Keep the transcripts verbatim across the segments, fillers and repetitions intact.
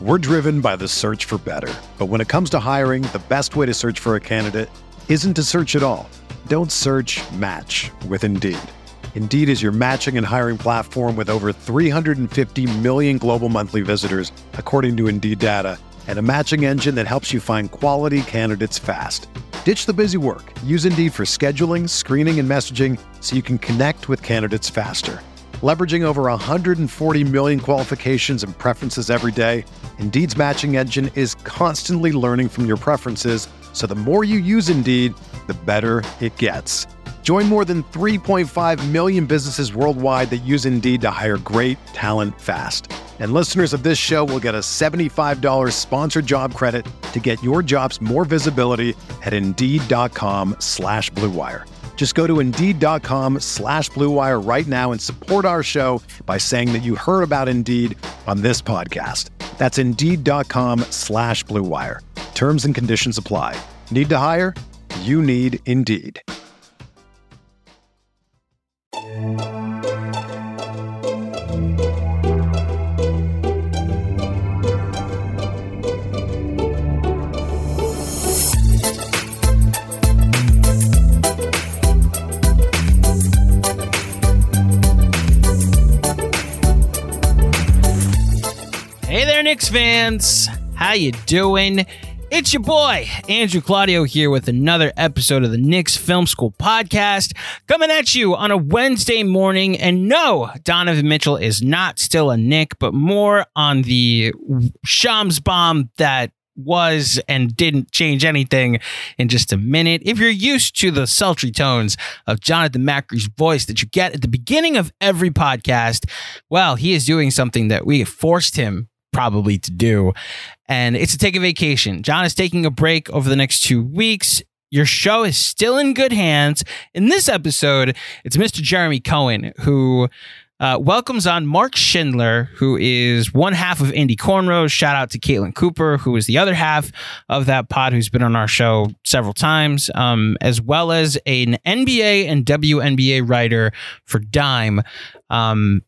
We're driven by the search for better. But when it comes to hiring, the best way to search for a candidate isn't to search at all. Don't search, match with Indeed. Indeed is your matching and hiring platform with over three hundred fifty million global monthly visitors, according to Indeed data, and a matching engine that helps you find quality candidates fast. Ditch the busy work. Use Indeed for scheduling, screening, and messaging so you can connect with candidates faster. Leveraging over one hundred forty million qualifications and preferences every day, Indeed's matching engine is constantly learning from your preferences, so the more you use Indeed, the better it gets. Join more than three point five million businesses worldwide that use Indeed to hire great talent fast. And listeners of this show will get a seventy-five dollars sponsored job credit to get your jobs more visibility at Indeed.com slash Blue Wire. Just go to Indeed.com slash Blue Wire right now and support our show by saying that you heard about Indeed on this podcast. That's Indeed.com slash Blue Wire. Terms and conditions apply. Need to hire? You need Indeed. Hey there, Knicks fans. How you doing? It's your boy, Andrew Claudio, here with another episode of the Knicks Film School podcast, coming at you on a Wednesday morning. And no, Donovan Mitchell is not still a Knick, but more on the Shams bomb that was and didn't change anything in just a minute. If you're used to the sultry tones of Jonathan Macri's voice that you get at the beginning of every podcast, well, he is doing something that we forced him probably to do, and it's to take a vacation. John is taking a break over the next two weeks. Your show is still in good hands. In this episode, it's Mister Jeremy Cohen, who uh, welcomes on Mark Schindler, who is one half of Indy Cornrows. Shout out to Caitlin Cooper, who is the other half of that pod, who's been on our show several times, um, as well as an N B A and W N B A writer for Dime. Um,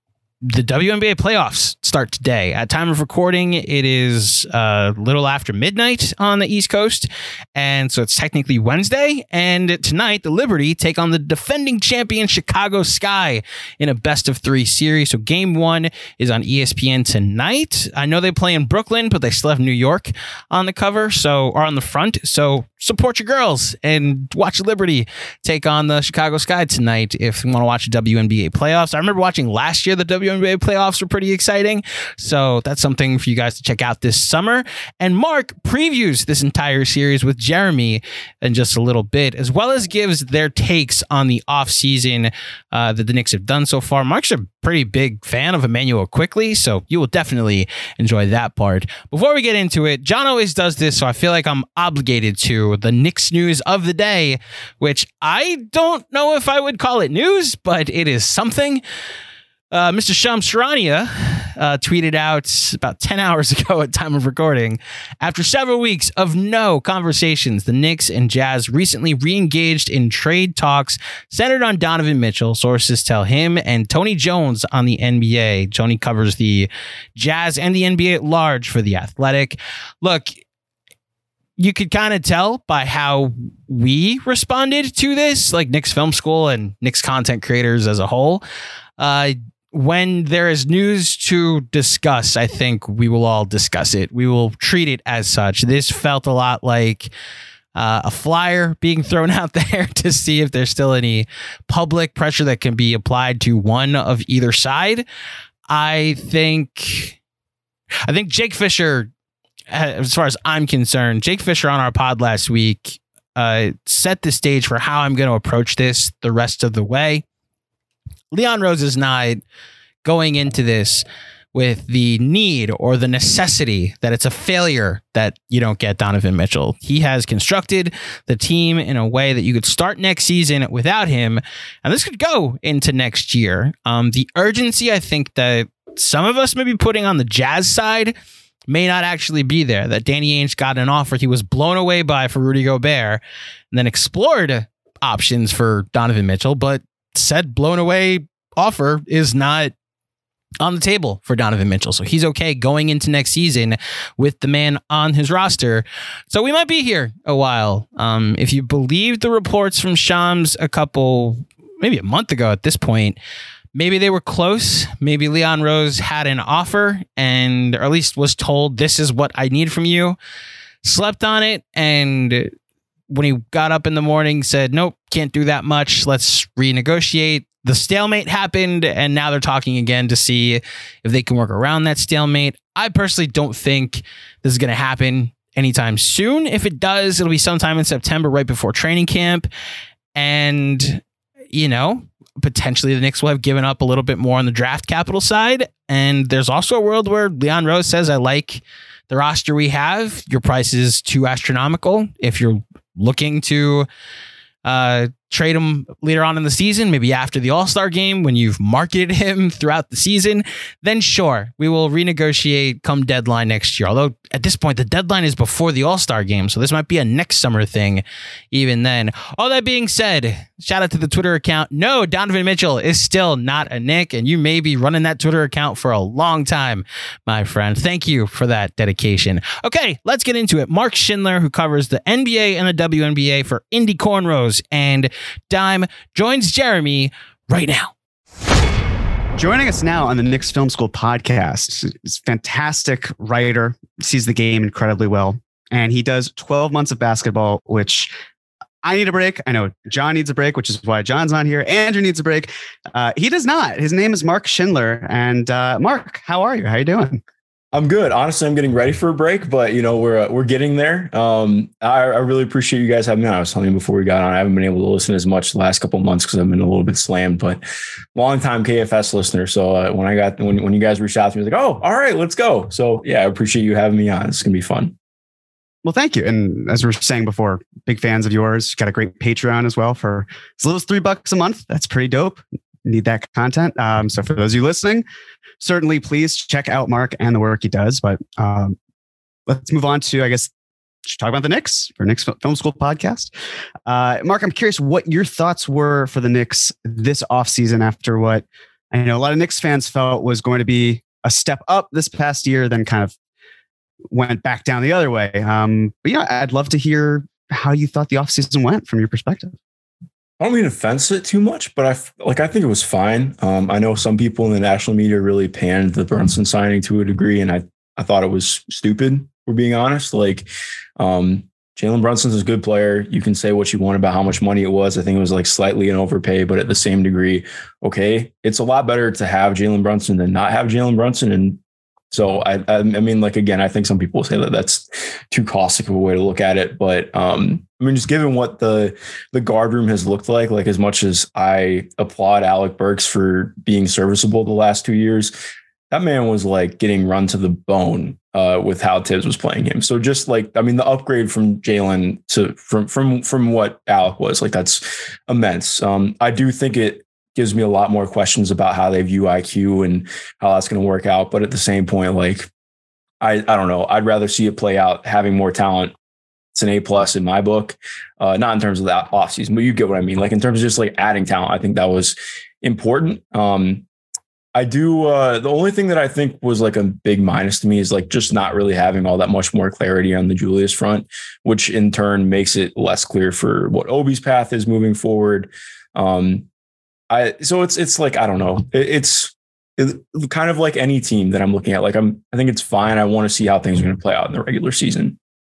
The W N B A playoffs start today. At time of recording, it is a little after midnight on the East Coast, and so it's technically Wednesday. And tonight, the Liberty take on the defending champion Chicago Sky in a best of three series. So game one is on E S P N tonight. I know they play in Brooklyn, but they still have New York on the cover, so or on the front. So support your girls and watch Liberty take on the Chicago Sky tonight if you want to watch W N B A playoffs. I remember watching last year the W N B A playoffs were pretty exciting, so that's something for you guys to check out this summer. And Mark previews this entire series with Jeremy in just a little bit, as well as gives their takes on the offseason uh, that the Knicks have done so far. Mark's a pretty big fan of Emmanuel Quickley, so you will definitely enjoy that part. Before we get into it, John always does this, so I feel like I'm obligated to the Knicks news of the day, which I don't know if I would call it news, but it is something. Uh, Mister Shams Charania uh, tweeted out about ten hours ago at time of recording, after several weeks of no conversations, the Knicks and Jazz recently re-engaged in trade talks centered on Donovan Mitchell. Sources tell him and Tony Jones on the N B A. Tony covers the Jazz and the N B A at large for The Athletic. Look, you could kind of tell by how we responded to this, like Knicks Film School and Knicks content creators as a whole. Uh, When there is news to discuss, I think we will all discuss it. We will treat it as such. This felt a lot like uh, a flyer being thrown out there to see if there's still any public pressure that can be applied to one of either side. I think, I think Jake Fisher, as far as I'm concerned, Jake Fisher on our pod last week uh, set the stage for how I'm going to approach this the rest of the way. Leon Rose is not going into this with the need or the necessity that it's a failure that you don't get Donovan Mitchell. He has constructed the team in a way that you could start next season without him, and this could go into next year. Um, the urgency, I think, that some of us may be putting on the Jazz side may not actually be there, that Danny Ainge got an offer he was blown away by for Rudy Gobert and then explored options for Donovan Mitchell, but said blown away offer is not on the table for Donovan Mitchell. So he's okay going into next season with the man on his roster. So we might be here a while. Um, if you believe the reports from Shams a couple, maybe a month ago at this point, maybe they were close. Maybe Leon Rose had an offer and, or at least was told, this is what I need from you. Slept on it. And when he got up in the morning, said, nope, can't do that much. Let's renegotiate. The stalemate happened, and now they're talking again to see if they can work around that stalemate. I personally don't think this is going to happen anytime soon. If it does, it'll be sometime in September, right before training camp. And, you know, potentially the Knicks will have given up a little bit more on the draft capital side. And there's also a world where Leon Rose says, I like the roster we have. Your price is too astronomical. If you're looking to uh, trade him later on in the season, maybe after the All-Star game when you've marketed him throughout the season, then sure, we will renegotiate come deadline next year. Although at this point, the deadline is before the All-Star game, so this might be a next summer thing even then. All that being said, shout out to the Twitter account. No, Donovan Mitchell is still not a Knick, and you may be running that Twitter account for a long time, my friend. Thank you for that dedication. Okay, let's get into it. Mark Schindler, who covers the N B A and the W N B A for Indy Cornrows and Dime, joins Jeremy right now. Joining us now on the Knicks Film School podcast is a fantastic writer, sees the game incredibly well, and he does twelve months of basketball, which I need a break. I know John needs a break, which is why John's not here. Andrew needs a break. Uh, he does not. His name is Mark Schindler. And uh, Mark, how are you? How are you doing? I'm good. Honestly, I'm getting ready for a break, but you know, we're, uh, we're getting there. Um, I, I really appreciate you guys having me on. I was telling you before we got on, I haven't been able to listen as much the last couple of months because I've been a little bit slammed, but long time K F S listener. So uh, when I got, when, when you guys reached out to me, I was like, oh, all right, let's go. So yeah, I appreciate you having me on. It's going to be fun. Well, thank you. And as we were saying before, big fans of yours. You got a great Patreon as well for as little as three bucks a month. That's pretty dope. Need that content. Um, so for those of you listening, certainly please check out Mark and the work he does. But um, let's move on to, I guess, talk about the Knicks for Knicks Film School podcast. Uh, Mark, I'm curious what your thoughts were for the Knicks this offseason after what I know a lot of Knicks fans felt was going to be a step up this past year, then kind of went back down the other way. Um, but yeah, I'd love to hear how you thought the offseason went from your perspective. I don't mean to fence it too much, but I like I think it was fine. Um, I know some people in the national media really panned the Brunson signing to a degree, and I I thought it was stupid. We're being honest. Like, um, Jalen Brunson's a good player. You can say what you want about how much money it was. I think it was like slightly an overpay, but at the same degree, okay, it's a lot better to have Jalen Brunson than not have Jalen Brunson. And so I I mean, like again, I think some people say that that's too caustic of a way to look at it, but um. I mean, just given what the the guard room has looked like, like as much as I applaud Alec Burks for being serviceable the last two years, that man was like getting run to the bone uh, with how Tibbs was playing him. So just like, I mean, the upgrade from Jalen to from from from what Alec was, like that's immense. Um, I do think it gives me a lot more questions about how they view I Q and how that's going to work out. But at the same point, like I I don't know, I'd rather see it play out having more talent. It's an A plus in my book, uh, not in terms of that offseason, but you get what I mean. Like in terms of just like adding talent, I think that was important. Um, I do. Uh, the only thing that I think was like a big minus to me is like just not really having all that much more clarity on the Julius front, which in turn makes it less clear for what Obi's path is moving forward. Um, I so it's it's like I don't know. It, it's it, kind of like any team that I'm looking at. Like I'm, I think it's fine. I want to see how things are going to play out in the regular season.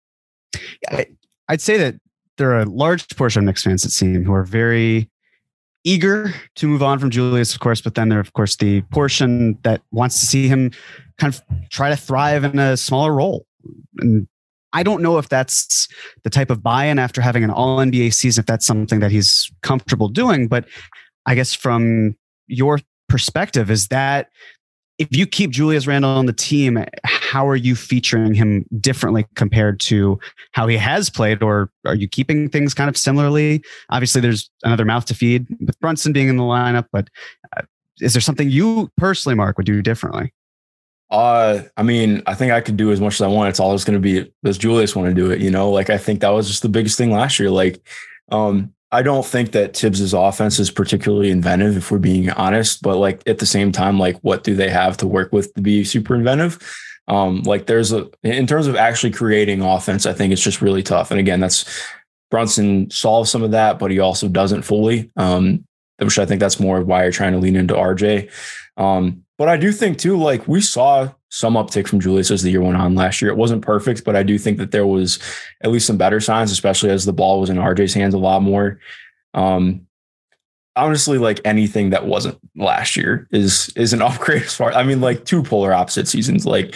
I'd say that there are a large portion of Knicks fans, it seems, who are very eager to move on from Julius, of course, but then there, of course, the portion that wants to see him kind of try to thrive in a smaller role. And I don't know if that's the type of buy-in after having an all N B A season, if that's something that he's comfortable doing. But I guess from your perspective, is that if you keep Julius Randle on the team, how are you featuring him differently compared to how he has played? Or are you keeping things kind of similarly? Obviously, there's another mouth to feed with Brunson being in the lineup, but uh, is there something you personally, Mark, would do differently? Uh, I mean, I think I could do as much as I want. It's always going to be, does Julius want to do it? You know, like I think that was just the biggest thing last year. Like, um, I don't think that Tibbs's offense is particularly inventive, if we're being honest, but like at the same time, like what do they have to work with to be super inventive? Um, like there's a, in terms of actually creating offense, I think it's just really tough. And again, that's Brunson solves some of that, but he also doesn't fully, um, which I think that's more why you're trying to lean into R J. Um, but I do think too, like we saw some uptick from Julius as the year went on last year. It wasn't perfect, but I do think that there was at least some better signs, especially as the ball was in R J's hands a lot more. Um, honestly, like anything that wasn't last year is, is an upgrade as far, I mean, like two polar opposite seasons, like,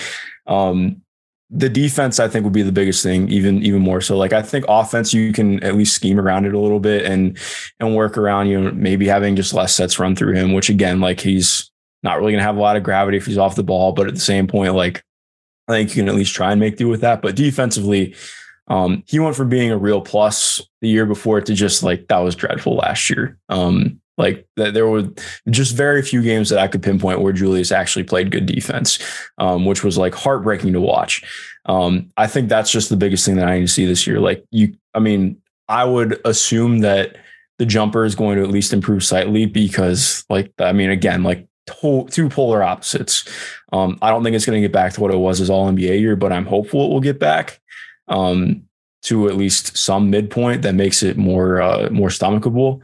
um, the defense, I think, would be the biggest thing, even, even more so. Like, I think offense, you can at least scheme around it a little bit and, and work around, you know, maybe having just less sets run through him, which again, like he's not really going to have a lot of gravity if he's off the ball. But at the same point, like, I think you can at least try and make do with that. But defensively, um, he went from being a real plus the year before to just like, that was dreadful last year. Um, Like that, there were just very few games that I could pinpoint where Julius actually played good defense, um, which was like heartbreaking to watch. Um, I think that's just the biggest thing that I need to see this year. Like you, I mean, I would assume that the jumper is going to at least improve slightly because, like, I mean, again, like to- two polar opposites. Um, I don't think it's going to get back to what it was as all N B A year, but I'm hopeful it will get back um, to at least some midpoint that makes it more uh, more stomachable.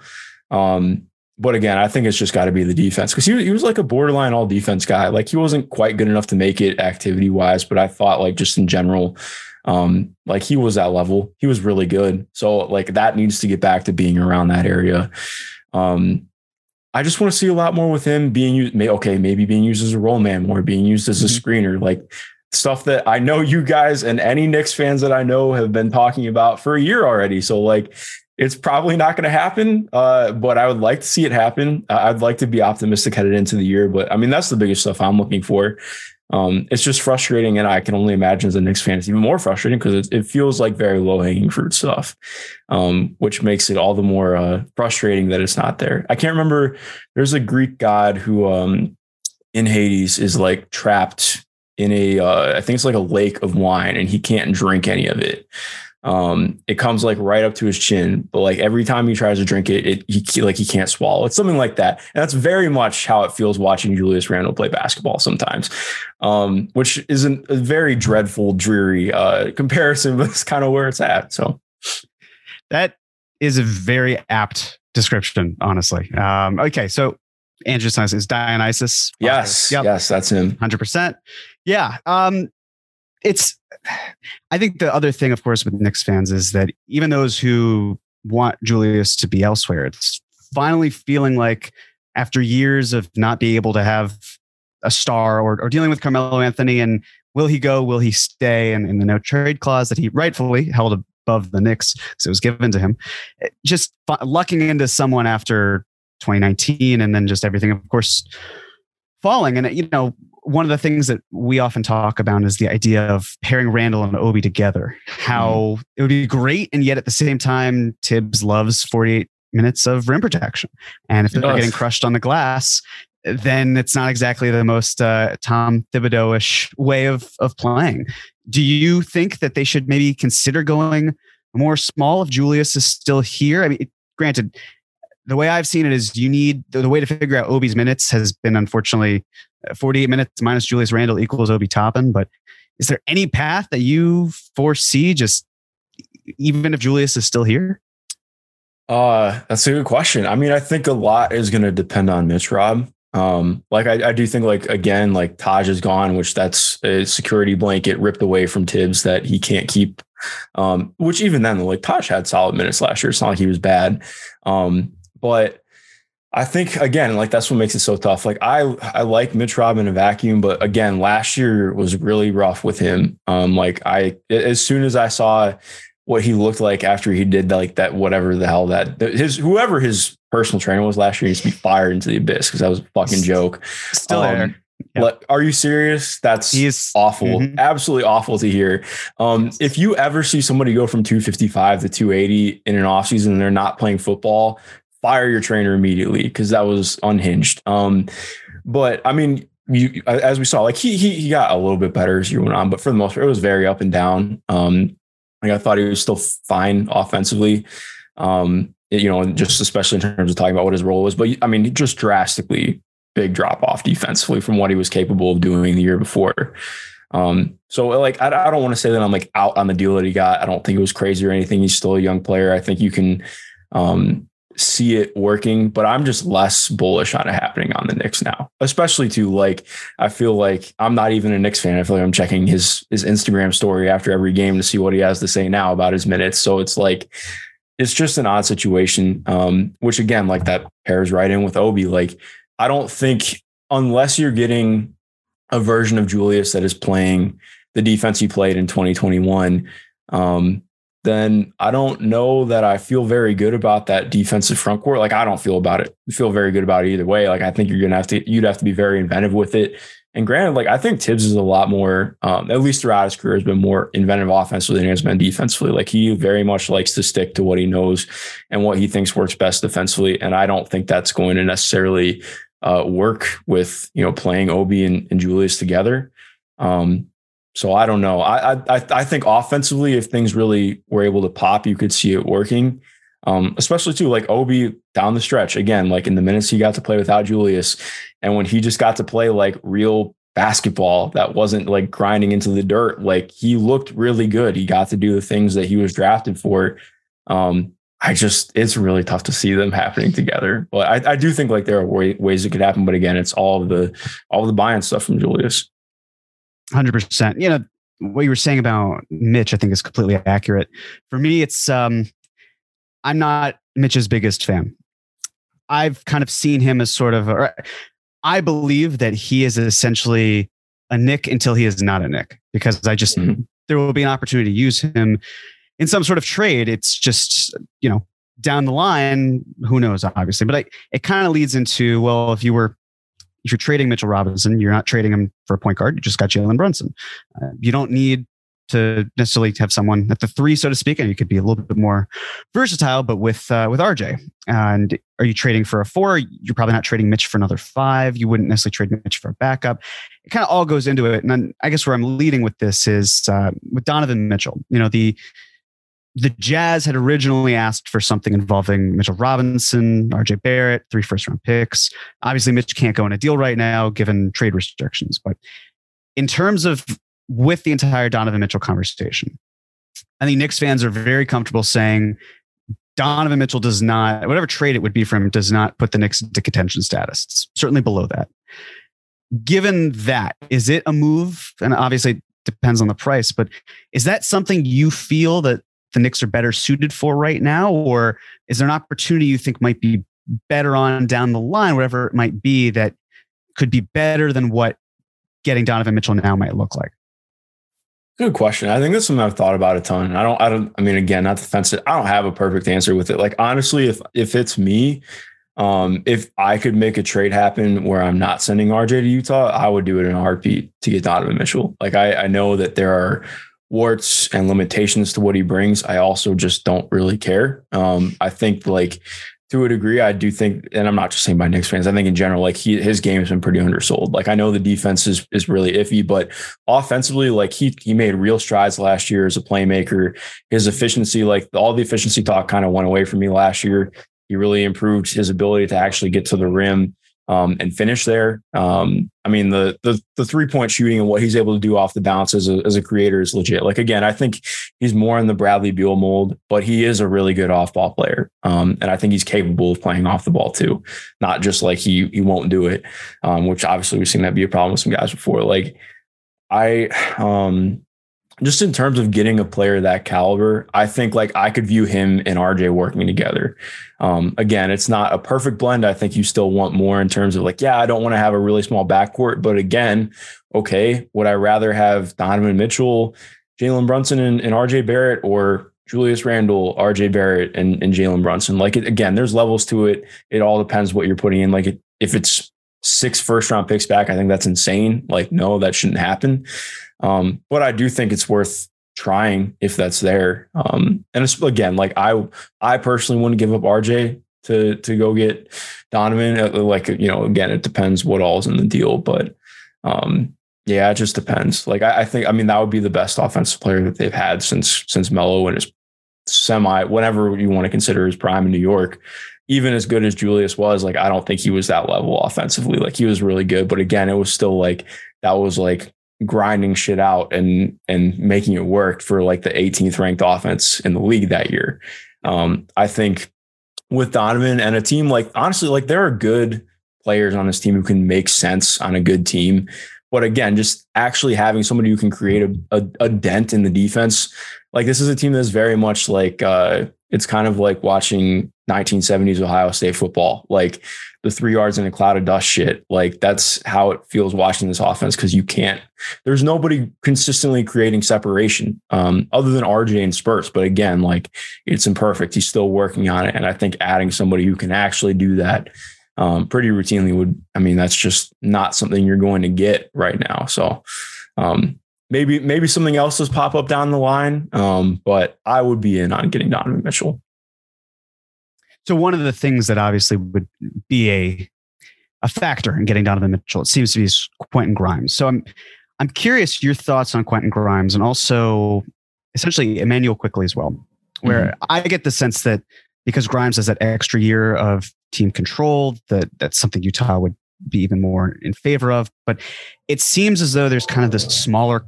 Um, But again, I think it's just got to be the defense because he, he was like a borderline all defense guy. Like he wasn't quite good enough to make it activity wise, but I thought like just in general, um, like he was that level. He was really good. So like that needs to get back to being around that area. Um, I just want to see a lot more with him being used. Okay, maybe being used as a roll man more, being used as a mm-hmm. screener, like stuff that I know you guys and any Knicks fans that I know have been talking about for a year already. So like, it's probably not going to happen, uh, but I would like to see it happen. Uh, I'd like to be optimistic headed into the year, but I mean, that's the biggest stuff I'm looking for. Um, it's just frustrating, and I can only imagine as a Knicks fan, it's even more frustrating because it, it feels like very low-hanging fruit stuff, um, which makes it all the more uh, frustrating that it's not there. I can't remember. There's a Greek god who um, in Hades is like trapped in a, uh, I think it's like a lake of wine, and he can't drink any of it. Um, it comes like right up to his chin, but like every time he tries to drink it, it he like he can't swallow. It's something like that, and that's very much how it feels watching Julius Randle play basketball sometimes, um, which isn't a very dreadful, dreary uh, comparison, but it's kind of where it's at. So that is a very apt description, honestly. Um, okay, so Andrew's son is Dionysus. Yes, yep. yes, that's him, one hundred percent. Yeah. Um, It's, I think the other thing, of course, with Knicks fans is that even those who want Julius to be elsewhere, it's finally feeling like after years of not being able to have a star or, or dealing with Carmelo Anthony and will he go, will he stay? And in the no trade clause that he rightfully held above the Knicks because it was given to him, just lucking into someone after twenty nineteen and then just everything, of course, falling. And, you know, one of the things that we often talk about is the idea of pairing Randle and Obi together, how mm. it would be great. And yet at the same time, Tibbs loves forty-eight minutes of rim protection. And if they're getting crushed on the glass, then it's not exactly the most uh, Tom Thibodeau-ish way of, of playing. Do you think that they should maybe consider going more small if Julius is still here? I mean, granted, the way I've seen it is you need the, the way to figure out Obi's minutes has been unfortunately forty-eight minutes minus Julius Randle equals Obi Toppin. But is there any path that you foresee just even if Julius is still here? Uh, that's a good question. I mean, I think a lot is going to depend on Mitch Rob. Um, like I, I do think like, again, like Taj is gone, which that's a security blanket ripped away from Tibbs that he can't keep. Um, which even then, like Taj had solid minutes last year. It's not like he was bad. Um, but I think, again, like that's what makes it so tough. Like I, I like Mitch Rob in a vacuum, but again, last year was really rough with him. Um, like I, as soon as I saw what he looked like after he did like that, whatever the hell that his, whoever his personal trainer was last year, needs to be fired into the abyss. Cause that was a fucking joke. Still um, there. Yep. Like, are you serious? That's He's, awful. Mm-hmm. Absolutely awful to hear. Um, if you ever see somebody go from two fifty-five to two eighty in an offseason and they're not playing football, fire your trainer immediately because that was unhinged. Um, but I mean, you, as we saw, like he, he he got a little bit better as you went on, but for the most part, it was very up and down. Um, like I thought he was still fine offensively. Um, you know, and just especially in terms of talking about what his role was. But I mean, just drastically big drop off defensively from what he was capable of doing the year before. Um, so like, I, I don't want to say that I'm like out on the deal that he got. I don't think it was crazy or anything. He's still a young player. I think you can um, see it working, but I'm just less bullish on it happening on the Knicks now, especially to like, I feel like I'm not even a Knicks fan. I feel like I'm checking his, his Instagram story after every game to see what he has to say now about his minutes. So it's like, it's just an odd situation. Um, which again, like that pairs right in with Obi. Like, I don't think unless you're getting a version of Julius that is playing the defense he played in twenty twenty-one, um, then I don't know that I feel very good about that defensive front court. Like, I don't feel about it. I feel very good about it either way. Like, I think you're going to have to, you'd have to be very inventive with it. And granted, like, I think Tibbs is a lot more, um, at least throughout his career, has been more inventive offensively than he has been defensively. Like, he very much likes to stick to what he knows and what he thinks works best defensively. And I don't think that's going to necessarily uh, work with, you know, playing Obi and, and Julius together. Um, so I don't know. I, I, I think offensively, if things really were able to pop, you could see it working. Um, especially too, like Obi down the stretch, again, like in the minutes he got to play without Julius, and when he just got to play like real basketball that wasn't like grinding into the dirt, like he looked really good. He got to do the things that he was drafted for. Um, I just, it's really tough to see them happening together. But I, I do think like there are way, ways it could happen. But again, it's all of the, all of the buy-in stuff from Julius. one hundred percent. You know, what you were saying about Mitch, I think is completely accurate. For me, it's, um, I'm not Mitch's biggest fan. I've kind of seen him as sort of, or I believe that he is essentially a Knick until he is not a Knick, because I just, mm-hmm. there will be an opportunity to use him in some sort of trade. It's just, you know, down the line, who knows, obviously, but I, it kind of leads into, well, if you were, if you're trading Mitchell Robinson, you're not trading him for a point guard. You just got Jalen Brunson. Uh, you don't need to necessarily have someone at the three, so to speak, and you could be a little bit more versatile, but with uh, with R J. And are you trading for a four? You're probably not trading Mitch for another five. You wouldn't necessarily trade Mitch for a backup. It kind of all goes into it. And then I guess where I'm leading with this is uh, with Donovan Mitchell. You know, the the Jazz had originally asked for something involving Mitchell Robinson, R J Barrett, three first round picks. Obviously, Mitch can't go in a deal right now given trade restrictions. But in terms of with the entire Donovan Mitchell conversation, I think Knicks fans are very comfortable saying Donovan Mitchell does not, whatever trade it would be from him, does not put the Knicks into contention status. It's certainly below that. Given that, is it a move? And obviously it depends on the price, but is that something you feel that the Knicks are better suited for right now? Or is there an opportunity you think might be better on down the line, whatever it might be, that could be better than what getting Donovan Mitchell now might look like? Good question. I think that's something I've thought about a ton. I don't, I don't, I mean, again, not to fence it, I don't have a perfect answer with it. Like, honestly, if, if it's me, um, if I could make a trade happen where I'm not sending R J to Utah, I would do it in a heartbeat to get Donovan Mitchell. Like, I, I know that there are warts and limitations to what he brings. I also just don't really care. Um, I think like, to a degree, I do think, and I'm not just saying by Knicks fans, I think in general, like he, his game has been pretty undersold. Like, I know the defense is, is really iffy, but offensively, like he, he made real strides last year as a playmaker. His efficiency, like all the efficiency talk kind of went away from me last year. He really improved his ability to actually get to the rim um, and finish there. Um, I mean, the, the, the three point shooting and what he's able to do off the bounce as a, as a creator is legit. Like, again, I think he's more in the Bradley Beal mold, but he is a really good off ball player. Um, and I think he's capable of playing off the ball too. Not just like he, he won't do it. Um, which obviously we've seen that be a problem with some guys before. Like I, um, just in terms of getting a player that caliber, I think like I could view him and R J working together. Um, again, it's not a perfect blend. I think you still want more in terms of like, yeah, I don't want to have a really small backcourt, but again, okay, would I rather have Donovan Mitchell, Jalen Brunson and, and R J Barrett, or Julius Randle, R J Barrett and, and Jalen Brunson? Like, it, again, there's levels to it. It all depends what you're putting in. Like it, if it's six first round picks back, I think that's insane. Like, no, that shouldn't happen. Um, but I do think it's worth trying if that's there. Um, and it's, again, like I, I personally wouldn't give up R J to, to go get Donovan. Like, you know, again, it depends what all's in the deal, but, um, yeah, it just depends. Like, I, I think, I mean, that would be the best offensive player that they've had since, since Melo in his semi, whatever you want to consider his prime in New York, even as good as Julius was, like, I don't think he was that level offensively. Like, he was really good, but again, it was still like, that was like grinding shit out and, and making it work for like the eighteenth ranked offense in the league that year. Um, I think with Donovan and a team, like, honestly, like, there are good players on this team who can make sense on a good team. But again, just actually having somebody who can create a, a, a dent in the defense. Like, this is a team that's very much like, uh, it's kind of like watching nineteen seventies Ohio State football, like the three yards in a cloud of dust shit. Like, that's how it feels watching this offense. Cause you can't, there's nobody consistently creating separation um, other than R J and Spurts. But again, like, it's imperfect. He's still working on it. And I think adding somebody who can actually do that um, pretty routinely would, I mean, that's just not something you're going to get right now. So um, maybe, maybe something else does pop up down the line. Um, but I would be in on getting Donovan Mitchell. So one of the things that obviously would be a a factor in getting Donovan Mitchell, it seems to be Quentin Grimes. So I'm I'm curious your thoughts on Quentin Grimes and also essentially Immanuel Quickley as well, where mm-hmm. I get the sense that because Grimes has that extra year of team control, that that's something Utah would be even more in favor of. But it seems as though there's kind of this smaller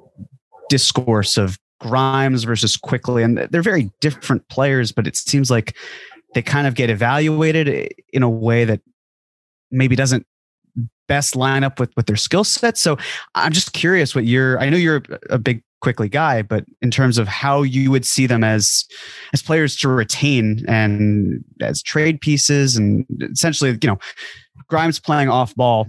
discourse of Grimes versus Quickley, and they're very different players, but it seems like they kind of get evaluated in a way that maybe doesn't best line up with, with their skill set. So I'm just curious what you're, I know you're a big Quickley guy, but in terms of how you would see them as, as players to retain and as trade pieces, and essentially, you know, Grimes playing off ball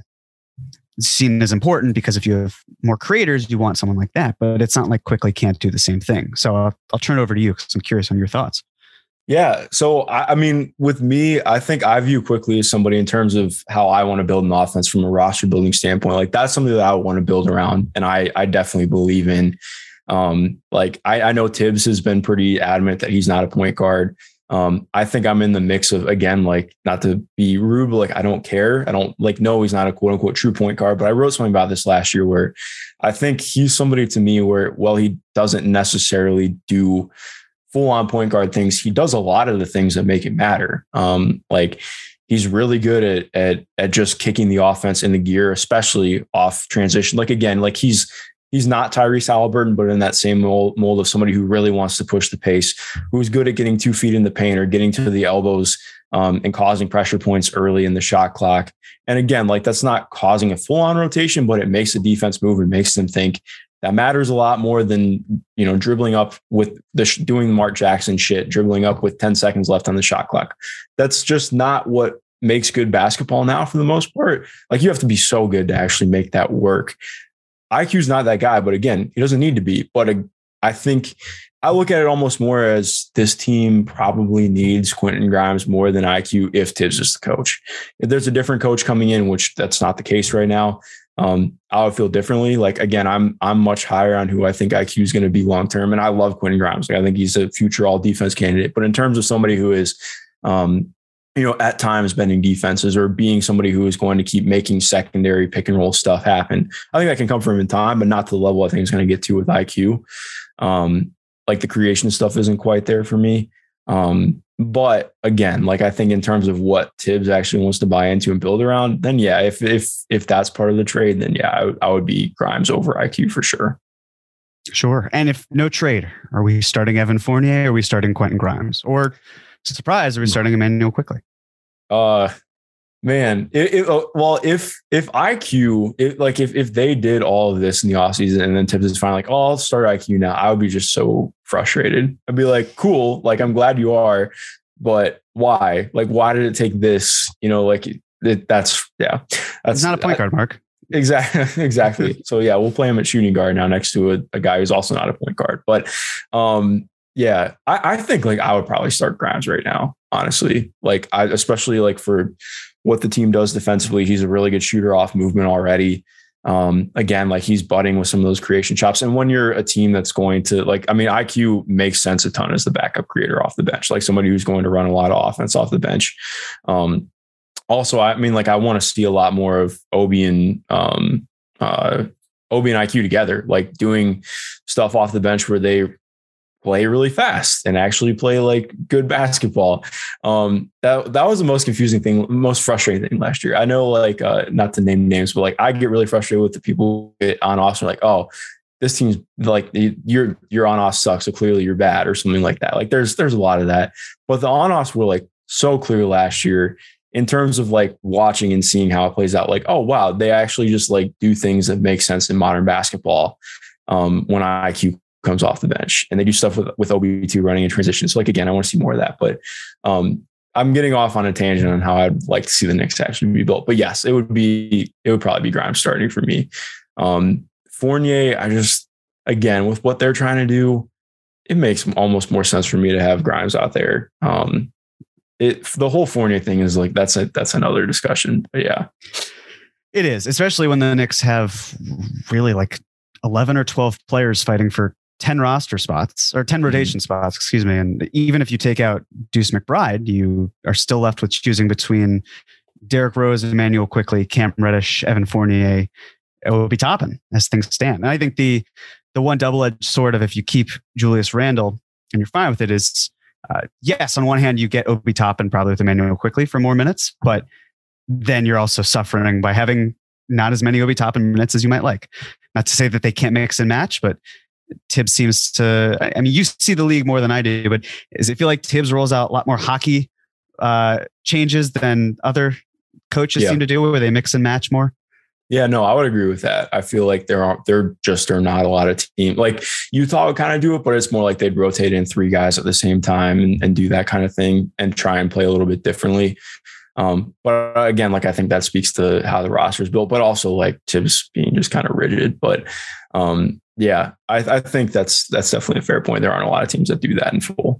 is seen as important because if you have more creators, you want someone like that, but it's not like Quickley can't do the same thing. So I'll, I'll turn it over to you because I'm curious on your thoughts. Yeah. So, I, I mean, with me, I think I view Quickley as somebody in terms of how I want to build an offense from a roster building standpoint. Like, that's something that I want to build around. And I, I definitely believe in, um, like, I, I know Tibbs has been pretty adamant that he's not a point guard. Um, I think I'm in the mix of, again, like, not to be rude, but like, I don't care. I don't like, no, he's not a quote unquote true point guard, but I wrote something about this last year where I think he's somebody to me where, well, he doesn't necessarily do full on point guard things. He does a lot of the things that make it matter. Um, like, he's really good at, at, at just kicking the offense in the gear, especially off transition. Like, again, like he's, he's not Tyrese Halliburton, but in that same mold, mold of somebody who really wants to push the pace, who's good at getting two feet in the paint or getting to the elbows um, and causing pressure points early in the shot clock. And again, like, that's not causing a full on rotation, but it makes the defense move and makes them think. That matters a lot more than, you know, dribbling up with the sh- doing Mark Jackson shit, dribbling up with ten seconds left on the shot clock. That's just not what makes good basketball now for the most part. Like, you have to be so good to actually make that work. I Q's not that guy, but again, he doesn't need to be. But uh, I think I look at it almost more as this team probably needs Quentin Grimes more than I Q if Tibbs is the coach. If there's a different coach coming in, which that's not the case right now, Um, I would feel differently. Like, again, I'm I'm much higher on who I think I Q is going to be long term, and I love Quentin Grimes. Like, I think he's a future all defense candidate. But in terms of somebody who is, um, you know, at times bending defenses or being somebody who is going to keep making secondary pick and roll stuff happen, I think that can come from him in time, but not to the level I think he's going to get to with I Q. Um, like, the creation stuff isn't quite there for me. Um, But again, like, I think in terms of what Tibbs actually wants to buy into and build around, then yeah, if if if that's part of the trade, then yeah, I, I would be Grimes over I Q for sure. Sure. And if no trade, are we starting Evan Fournier? Or are we starting Quentin Grimes? Or, surprise, are we starting Immanuel Quickley? Uh, man, it, it, well, if if I Q, it, like if if they did all of this in the offseason and then Tibbs is finally like, oh, I'll start I Q now, I would be just so frustrated. I'd be like, cool, like, I'm glad you are, but why? Like, why did it take this? You know, like, it, that's yeah, that's it's not a point guard, Mark. Exactly, exactly. So yeah, we'll play him at shooting guard now next to a, a guy who's also not a point guard. But um, yeah, I, I think like I would probably start Grimes right now, honestly. Like, I especially like for what the team does defensively, he's a really good shooter off movement already. Um, again, like, he's budding with some of those creation chops. And when you're a team that's going to, like, I mean, I Q makes sense a ton as the backup creator off the bench, like somebody who's going to run a lot of offense off the bench. Um, also, I mean, like, I want to see a lot more of Obi and um, uh, Obi and I Q together, like doing stuff off the bench where they play really fast and actually play like good basketball. Um, that that was the most confusing thing, most frustrating thing last year. I know, like, uh, not to name names, but like I get really frustrated with the people who get on off and like, oh, this team's like your your on off sucks, so clearly you're bad or something like that. Like there's there's a lot of that, but the on offs were like so clear last year in terms of like watching and seeing how it plays out. Like, oh wow, they actually just like do things that make sense in modern basketball. Um, when I Q comes off the bench and they do stuff with, with O B two running in transition. So like, again, I want to see more of that, but um, I'm getting off on a tangent on how I'd like to see the Knicks actually be built, but yes, it would be, it would probably be Grimes starting for me. Um, Fournier, I just, again, with what they're trying to do, it makes almost more sense for me to have Grimes out there. Um, it, the whole Fournier thing is like, that's a, that's another discussion, but yeah. It is, especially when the Knicks have really like eleven or twelve players fighting for ten roster spots or ten mm-hmm. rotation spots, excuse me. And even if you take out Deuce McBride, you are still left with choosing between Derrick Rose, Emmanuel Quickley, Cam Reddish, Evan Fournier. It will be Toppin as things stand. And I think the the one double-edged sword of if you keep Julius Randle and you're fine with it is, uh, yes, on one hand, you get Obi Toppin probably with Emmanuel Quickley for more minutes, but then you're also suffering by having not as many Obi Toppin minutes as you might like. Not to say that they can't mix and match, but Tibbs seems to, I mean, you see the league more than I do, but does it feel like Tibbs rolls out a lot more hockey uh, changes than other coaches yeah. seem to do, where they mix and match more? Yeah, no, I would agree with that. I feel like there are, there just are not a lot of teams. Like Utah would kind of do it, but it's more like they'd rotate in three guys at the same time and, and do that kind of thing and try and play a little bit differently. Um, but again, like I think that speaks to how the roster is built, but also like Tibbs being just kind of rigid. But um, yeah, I, I think that's that's definitely a fair point. There aren't a lot of teams that do that in full.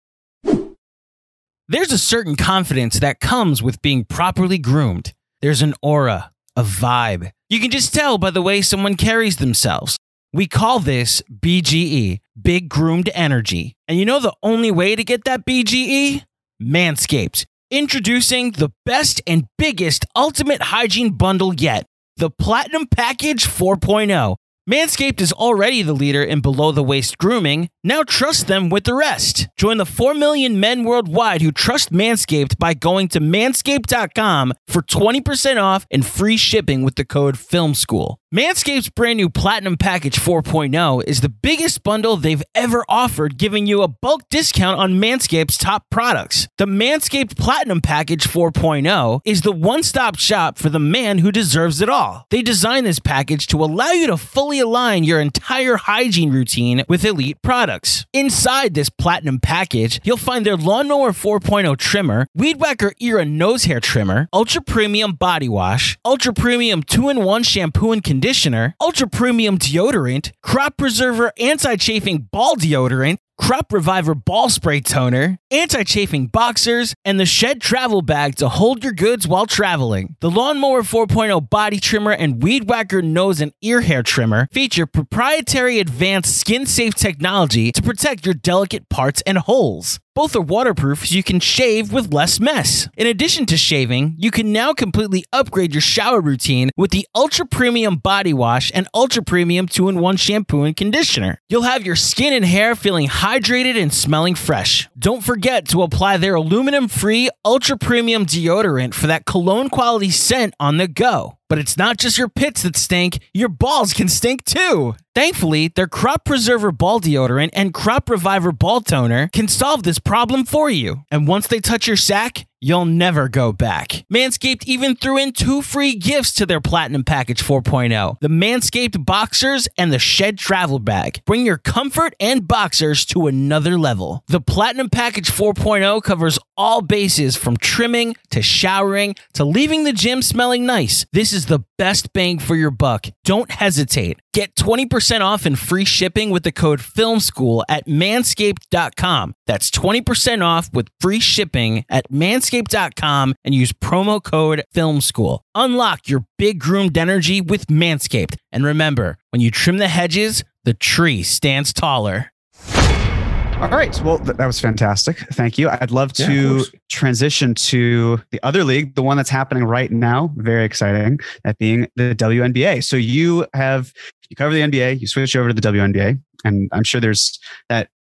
There's a certain confidence that comes with being properly groomed. There's an aura, a vibe. You can just tell by the way someone carries themselves. We call this B G E, Big Groomed Energy. And you know the only way to get that B G E? Manscaped. Introducing the best and biggest ultimate hygiene bundle yet, the Platinum Package four point oh. Manscaped is already the leader in below-the-waist grooming. Now trust them with the rest. Join the four million men worldwide who trust Manscaped by going to manscaped dot com for twenty percent off and free shipping with the code FILMSCHOOL. Manscaped's brand new Platinum Package four point oh is the biggest bundle they've ever offered, giving you a bulk discount on Manscaped's top products. The Manscaped Platinum Package four point oh is the one-stop shop for the man who deserves it all. They designed this package to allow you to fully align your entire hygiene routine with elite products. Inside this Platinum Package, you'll find their Lawnmower four point oh trimmer, Weed Whacker Era nose hair trimmer, Ultra Premium body wash, Ultra Premium two in one shampoo and conditioner, Ultra Premium deodorant, Crop Preserver anti-chafing ball deodorant, Crop Reviver ball spray toner, anti-chafing boxers, and the Shed travel bag to hold your goods while traveling. The Lawnmower four point oh body trimmer and Weed Whacker nose and ear hair trimmer feature proprietary advanced skin-safe technology to protect your delicate parts and holes. Both are waterproof so you can shave with less mess. In addition to shaving, you can now completely upgrade your shower routine with the Ultra Premium Body Wash and Ultra Premium two in one Shampoo and Conditioner. You'll have your skin and hair feeling hydrated and smelling fresh. Don't forget to apply their aluminum-free Ultra Premium Deodorant for that cologne-quality scent on the go. But it's not just your pits that stink, your balls can stink too. Thankfully, their Crop Preserver Ball Deodorant and Crop Reviver Ball Toner can solve this problem for you. And once they touch your sack, you'll never go back. Manscaped even threw in two free gifts to their Platinum Package four point oh, the Manscaped Boxers and the Shed Travel Bag. Bring your comfort and boxers to another level. The Platinum Package four point oh covers all bases from trimming to showering to leaving the gym smelling nice. This is the best bang for your buck. Don't hesitate. Get twenty percent off and free shipping with the code FILMSCHOOL at manscaped dot com. That's twenty percent off with free shipping at manscaped dot com and use promo code FILMSCHOOL. Unlock your big groomed energy with Manscaped. And remember, when you trim the hedges, the tree stands taller. All right. Well, th- that was fantastic. Thank you. I'd love to yeah, transition to the other league, the one that's happening right now. Very exciting. That being the W N B A. So you have, you cover the N B A, you switch over to the W N B A, and I'm sure there's that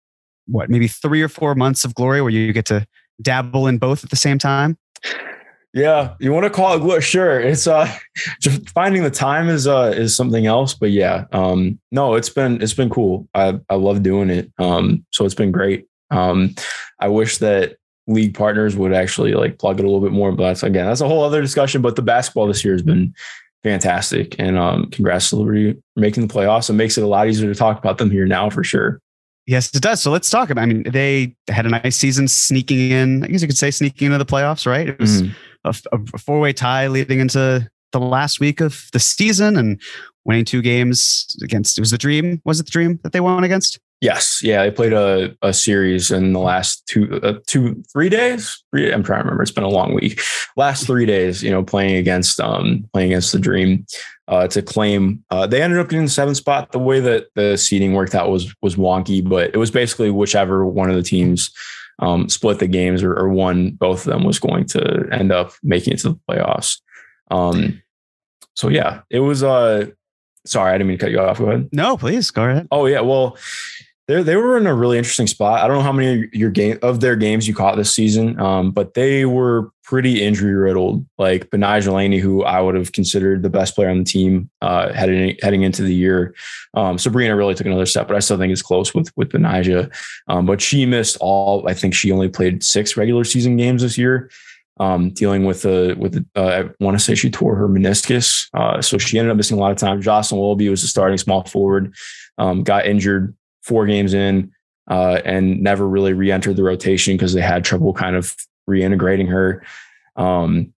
what, maybe three or four months of glory where you get to dabble in both at the same time? Yeah, you want to call it glory? Sure. It's uh, just finding the time is uh is something else, but yeah, um, no, it's been it's been cool. I I love doing it. Um, so it's been great. Um, I wish that league partners would actually like plug it a little bit more, but that's, again, that's a whole other discussion. But the basketball this year has been fantastic, and um, congrats to Liberty for making the playoffs. It makes it a lot easier to talk about them here now for sure. Yes, it does. So let's talk about, I mean, they had a nice season sneaking in, I guess you could say sneaking into the playoffs, right? It was mm-hmm. a, a four-way tie leading into the last week of the season and winning two games against, it was the Dream. Was it the Dream that they won against? Yes. Yeah. They played a, a series in the last two, uh, two, three days. Three, I'm trying to remember. It's been a long week. Last three days, you know, playing against, um, playing against the Dream, uh, to claim, uh, they ended up getting the seventh spot. The way that the seeding worked out was, was wonky, but it was basically whichever one of the teams, um, split the games or, or won both of them was going to end up making it to the playoffs. Um, so yeah, it was, uh, sorry, I didn't mean to cut you off. Go ahead. No, please go ahead. Oh yeah. Well, They they were in a really interesting spot. I don't know how many of your game of their games you caught this season, um, but they were pretty injury riddled. Like Benai Delaney, who I would have considered the best player on the team uh, heading heading into the year. Um, Sabrina really took another step, but I still think it's close with with Benai. Um, but she missed all. I think she only played six regular season games this year. Um, dealing with a with a, uh, I want to say she tore her meniscus, uh, so she ended up missing a lot of time. Jocelyn Willoughby was the starting small forward, um, got injured four games in, uh, and never really re-entered the rotation because they had trouble kind of reintegrating her. Um,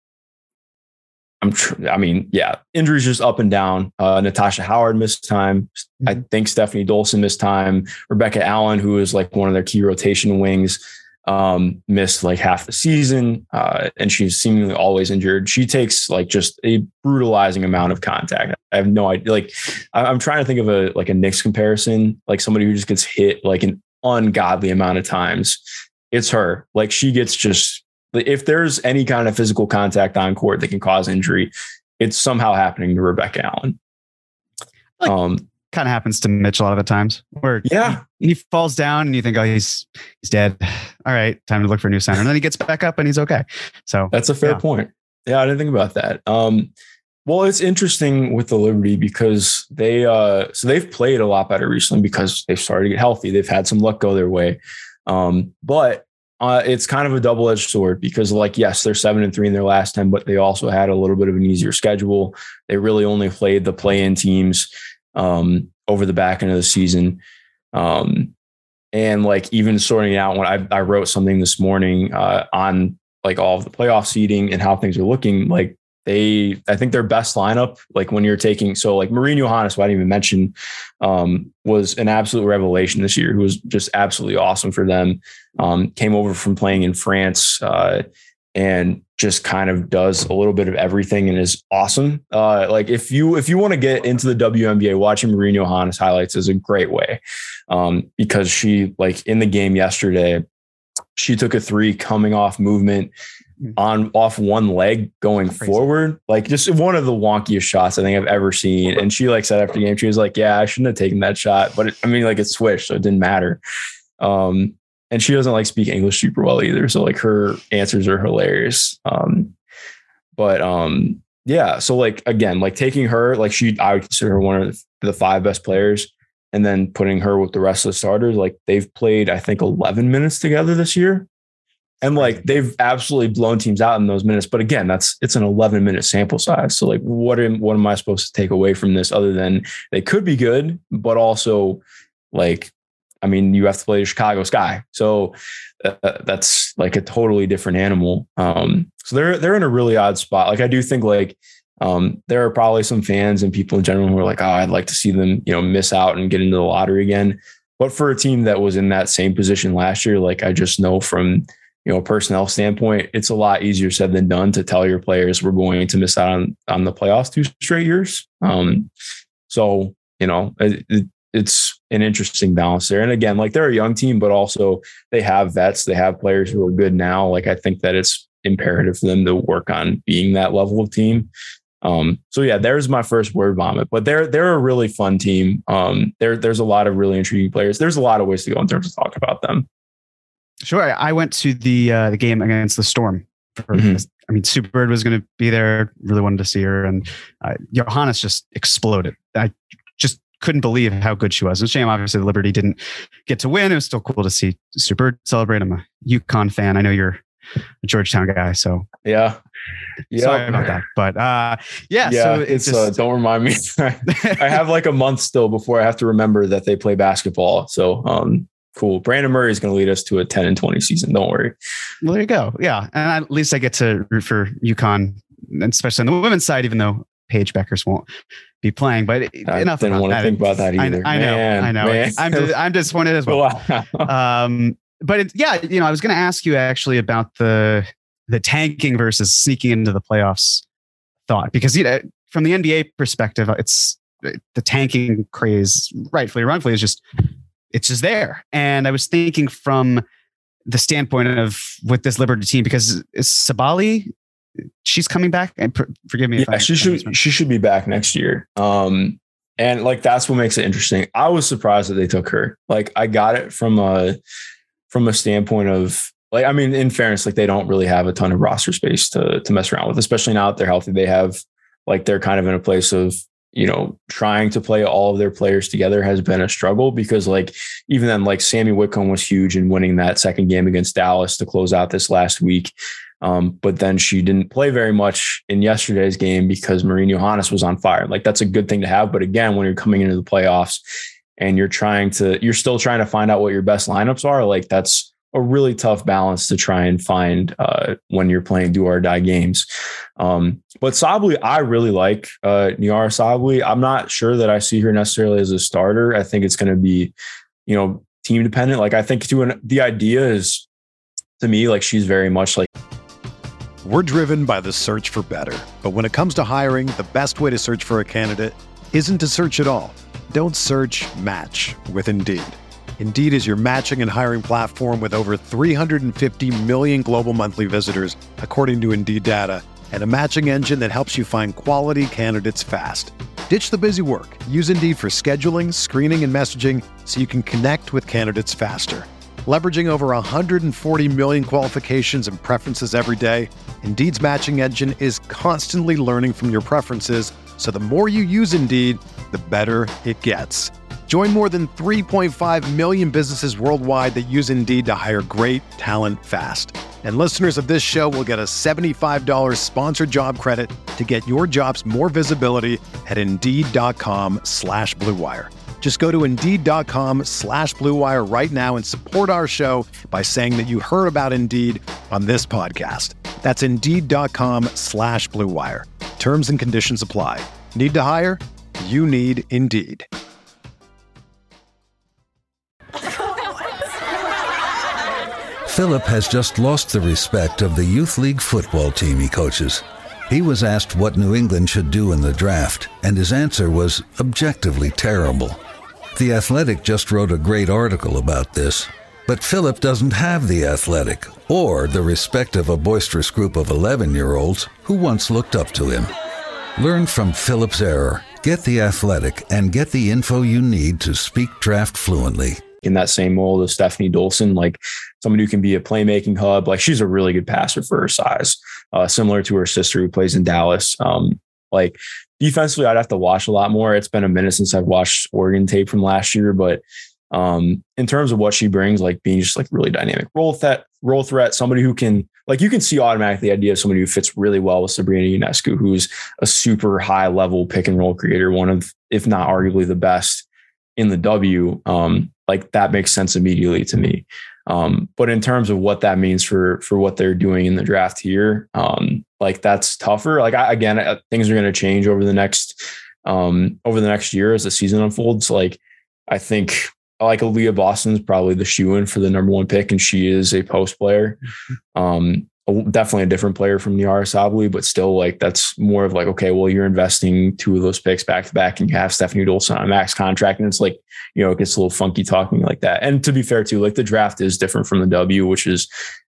I'm, tr- I mean, yeah, injuries just up and down. Uh, Natasha Howard missed time. I think Stephanie Dolson missed time. Rebecca Allen, who is like one of their key rotation wings, um, missed like half the season, uh, and she's seemingly always injured. She takes like just a brutalizing amount of contact. I have no idea. Like I- I'm trying to think of a, like a Knicks comparison, like somebody who just gets hit like an ungodly amount of times. It's her. Like she gets just, if there's any kind of physical contact on court that can cause injury, it's somehow happening to Rebecca Allen. Like, um, kind of happens to Mitch a lot of the times where yeah, he, he falls down and you think, oh, he's, he's dead. All right, time to look for a new center. And then he gets back up and he's okay. So that's a fair yeah. point. Yeah. I didn't think about that. Um, well, it's interesting with the Liberty because they, uh, so they've played a lot better recently because they've started to get healthy. They've had some luck go their way. Um, but uh, it's kind of a double-edged sword because like, yes, they're seven and three in their last ten, but they also had a little bit of an easier schedule. They really only played the play-in teams um, over the back end of the season. Um, and like even sorting it out when I, I wrote something this morning uh, on like all of the playoff seeding and how things are looking, like they, I think their best lineup, like when you're taking, so like Marine Johannes, who I didn't even mention, um, was an absolute revelation this year, who was just absolutely awesome for them. Um, came over from playing in France, uh, and just kind of does a little bit of everything and is awesome. Uh, like if you, if you want to get into the W N B A, watching Marine Johannes highlights is a great way. Um, because she like in the game yesterday, she took a three coming off movement on off one leg going forward, like just one of the wonkiest shots I think I've ever seen. And she like said after the game, she was like, yeah, I shouldn't have taken that shot, but it, I mean, like it switched, so it didn't matter. Um, And she doesn't like speak English super well either. So like her answers are hilarious. Um, but um, yeah, so like, again, like taking her, like she, I would consider her one of the five best players and then putting her with the rest of the starters. Like they've played, I think eleven minutes together this year. And like, they've absolutely blown teams out in those minutes. But again, that's, it's an eleven minute sample size. So like, what am, what am I supposed to take away from this other than they could be good, but also like, I mean, you have to play the Chicago Sky. So uh, that's like a totally different animal. Um, so they're, they're in a really odd spot. Like, I do think like um, there are probably some fans and people in general who are like, oh, I'd like to see them, you know, miss out and get into the lottery again. But for a team that was in that same position last year, like I just know from, you know, a personnel standpoint, it's a lot easier said than done to tell your players we're going to miss out on, on the playoffs two straight years. Um, so, you know, it, it, it's an interesting balance there. And again, like they're a young team, but also they have vets, they have players who are good now. Like I think that it's imperative for them to work on being that level of team. Um, so yeah, there's my first word vomit, but they're, they're a really fun team. Um, there, there's a lot of really intriguing players. There's a lot of ways to go in terms of talking about them. Sure. I went to the, uh, the game against the Storm. For, mm-hmm. I mean, Superbird was going to be there. Really wanted to see her. And uh, Johannes just exploded. I just couldn't believe how good she was. It's a shame, obviously, the Liberty didn't get to win. It was still cool to see Superbird celebrate. I'm a UConn fan. I know you're a Georgetown guy, so yeah. Yeah. Sorry about that. But uh, yeah, yeah, so it's, just, uh, don't remind me. I have like a month still before I have to remember that they play basketball. So um, cool. Brandon Murray is going to lead us to a ten and twenty season. Don't worry. Well, there you go. Yeah. And at least I get to root for UConn, especially on the women's side, even though Paige Beckers won't be playing. But I enough didn't about want to that. think about that either. I, I know. Man, I know. Man. I'm, I'm disappointed as well. Wow. Um, but it, yeah, you know, I was going to ask you actually about the the tanking versus sneaking into the playoffs thought, because you know, from the N B A perspective, it's the tanking craze, rightfully or wrongfully, is just it's just there. And I was thinking from the standpoint of with this Liberty team, because is Sabali, she's coming back. And forgive me. Yeah, if I, she should she should be back next year. Um, and like that's what makes it interesting. I was surprised that they took her. Like I got it from a from a standpoint of. Like, I mean, in fairness, like they don't really have a ton of roster space to to mess around with, especially now that they're healthy. They have like they're kind of in a place of, you know, trying to play all of their players together has been a struggle because like even then, like Sammy Whitcomb was huge in winning that second game against Dallas to close out this last week. Um, but then she didn't play very much in yesterday's game because Marine Johannes was on fire. Like that's a good thing to have. But again, when you're coming into the playoffs and you're trying to, you're still trying to find out what your best lineups are, like that's a really tough balance to try and find uh, when you're playing do or die games. Um, but Sabally, I really like uh, Nyara Sabally. I'm not sure that I see her necessarily as a starter. I think it's going to be, you know, team dependent. Like I think to an, the idea is to me, like she's very much like. We're driven by the search for better, but when it comes to hiring, the best way to search for a candidate isn't to search at all. Don't search, match with Indeed. Indeed is your matching and hiring platform with over three hundred fifty million global monthly visitors, according to Indeed data, and a matching engine that helps you find quality candidates fast. Ditch the busy work. Use Indeed for scheduling, screening, and messaging so you can connect with candidates faster. Leveraging over one hundred forty million qualifications and preferences every day, Indeed's matching engine is constantly learning from your preferences, so the more you use Indeed, the better it gets. Join more than three point five million businesses worldwide that use Indeed to hire great talent fast. And listeners of this show will get a seventy-five dollars sponsored job credit to get your jobs more visibility at Indeed.com slash Blue Wire. Just go to Indeed.com slash Blue Wire right now and support our show by saying that you heard about Indeed on this podcast. That's Indeed.com slash Blue Wire. Terms and conditions apply. Need to hire? You need Indeed. Philip has just lost the respect of the youth league football team he coaches. He was asked what New England should do in the draft, and his answer was objectively terrible. The Athletic just wrote a great article about this, but Philip doesn't have the Athletic or the respect of a boisterous group of eleven-year-olds who once looked up to him. Learn from Philip's error, get the Athletic, and get the info you need to speak draft fluently. In that same mold of Stephanie Dolson, like somebody who can be a playmaking hub. Like she's a really good passer for her size, uh, similar to her sister who plays in Dallas. Um, like defensively, I'd have to watch a lot more. It's been a minute since I've watched Oregon tape from last year, but um, in terms of what she brings, like being just like really dynamic role threat, role threat, somebody who can, like you can see automatically the idea of somebody who fits really well with Sabrina Ionescu, who's a super high level pick and roll creator, one of, if not arguably the best in the W. Um, like that makes sense immediately to me. Um, but in terms of what that means for, for what they're doing in the draft here, um, like that's tougher. Like I, again, I, things are going to change over the next, um, over the next year as the season unfolds. Like I think like Aaliyah Boston's probably the shoe-in for the number one pick, and she is a post player. Um, definitely a different player from Nyara Sabally, but still like that's more of like, okay, well, you're investing two of those picks back to back and you have Stephanie Dolson on a max contract. And it's like, you know, it gets a little funky talking like that. And to be fair too, like the draft is different from the W, which is,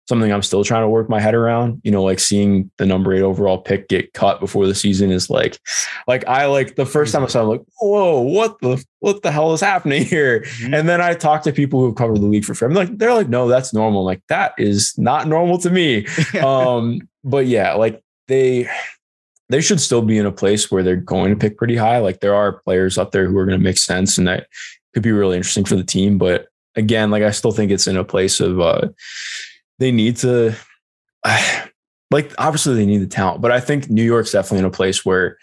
something I'm still trying to work my head around. You know, like seeing the number eight overall pick get cut before the season is like, like I like the first time I saw it, I'm like, whoa, what the, what the hell is happening here? Mm-hmm. And then I talked to people who've covered the league for forever. Like, they're like, no, that's normal. I'm like, that is not normal to me. um, but yeah, like they, they should still be in a place where they're going to pick pretty high. Like there are players up there who are going to make sense and that could be really interesting for the team. But again, like I still think it's in a place of, uh, they need to, like, obviously they need the talent, but I think New York's definitely in a place where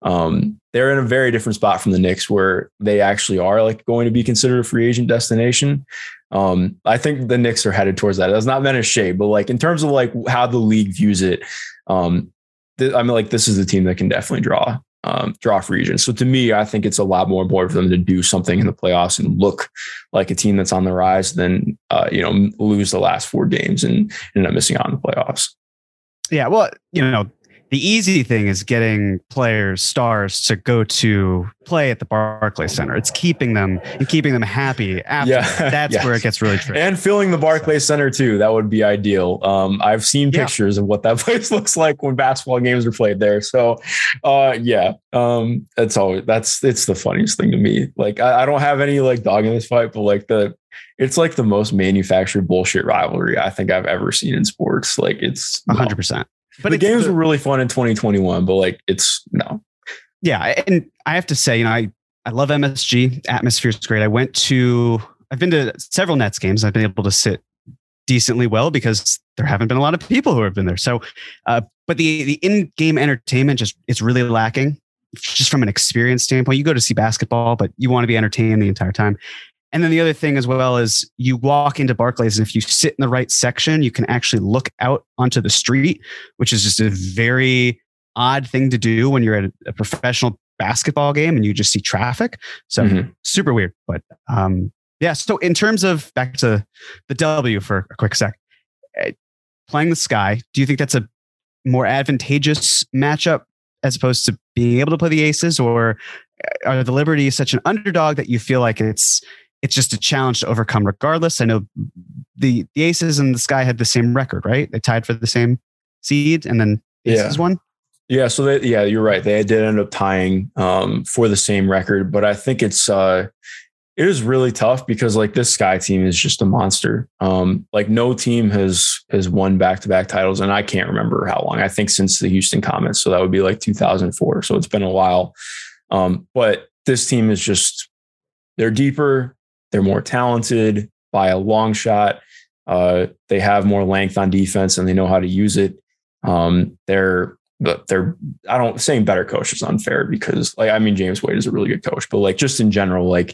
um, they're in a very different spot from the Knicks, where they actually are like going to be considered a free agent destination. Um, I think the Knicks are headed towards that. That's not meant as shade, but like in terms of like how the league views it, um, th- I mean, like this is the team that can definitely draw. Um, draw free agents. So to me, I think it's a lot more important for them to do something in the playoffs and look like a team that's on the rise than, uh, you know, lose the last four games and end up missing out on the playoffs. Yeah. Well, you know, the easy thing is getting players, stars to go to play at the Barclays Center. It's keeping them and keeping them happy after yeah. that. That's yes. where it gets really tricky. And filling the Barclays Center too. That would be ideal. Um, I've seen yeah. pictures of what that place looks like when basketball games are played there. So uh, yeah, um, that's always, that's, it's the funniest thing to me. Like, I, I don't have any like dog in this fight, but like the, it's like the most manufactured bullshit rivalry I think I've ever seen in sports. Like it's a hundred percent. But the games the, were really fun in twenty twenty-one, but like it's no. Yeah. And I have to say, you know, I, I love M S G. Atmosphere is great. I went to, I've been to several Nets games. I've been able to sit decently well because there haven't been a lot of people who have been there. So, uh, but the, the in-game entertainment just, it's really lacking just from an experience standpoint. You go to see basketball, but you want to be entertained the entire time. And then the other thing as well is you walk into Barclays and if you sit in the right section, you can actually look out onto the street, which is just a very odd thing to do when you're at a professional basketball game and you just see traffic. So mm-hmm. super weird. But um, yeah, so in terms of back to the W for a quick sec, playing the Sky, do you think that's a more advantageous matchup as opposed to being able to play the Aces, or are the Liberty such an underdog that you feel like it's it's just a challenge to overcome regardless? I know the, the Aces and the Sky had the same record, right? They tied for the same seed and then Aces yeah. won. Yeah. So they, yeah, you're right. They did end up tying um, for the same record, but I think it's, uh, it is really tough because like this Sky team is just a monster. Um, like no team has, has won back-to-back titles. And I can't remember how long. I think since the Houston Comets. So that would be like two thousand four. So it's been a while. Um, but this team is just, they're deeper. They're more talented by a long shot. Uh, they have more length on defense and they know how to use it. Um, they're, they're, I don't saying better coach is unfair because like, I mean, James Wade is a really good coach, but like just in general, like